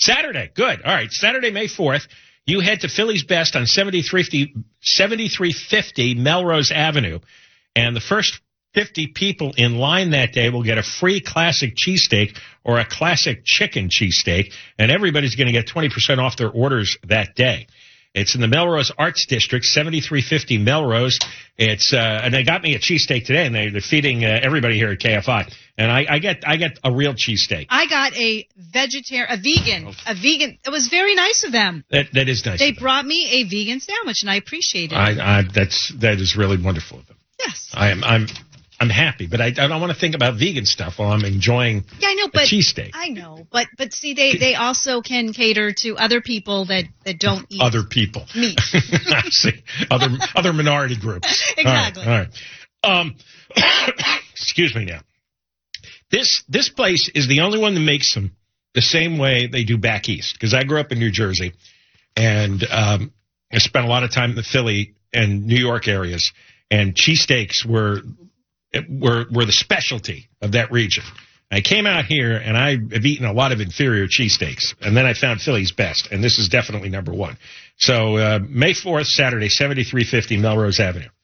Saturday. Good. All right. Saturday, May 4th. You head to Philly's Best on 7350 Melrose Avenue. And the first 50 people in line that day will get a free classic cheesesteak or a classic chicken cheesesteak. And everybody's going to get 20% off their orders that day. It's in the Melrose Arts District, 7350 Melrose. It's and they got me a cheesesteak today, and they're feeding everybody here at KFI. And I get a real cheesesteak. I got a vegan. It was very nice of them. That is nice. They brought me a vegan sandwich, and I appreciate it. That is really wonderful of them. Yes. I'm happy, but I don't want to think about vegan stuff while I'm enjoying a cheesesteak. I know, but see, they also can cater to other people that don't eat other people meat. I see. Other minority groups. Exactly. All right. Excuse me now. This place is the only one that makes them the same way they do back east, because I grew up in New Jersey, and I spent a lot of time in the Philly and New York areas, and cheesesteaks were the specialty of that region. I came out here, and I have eaten a lot of inferior cheesesteaks, and then I found Philly's Best, and this is definitely number one. So May 4th, Saturday, 7350 Melrose Avenue.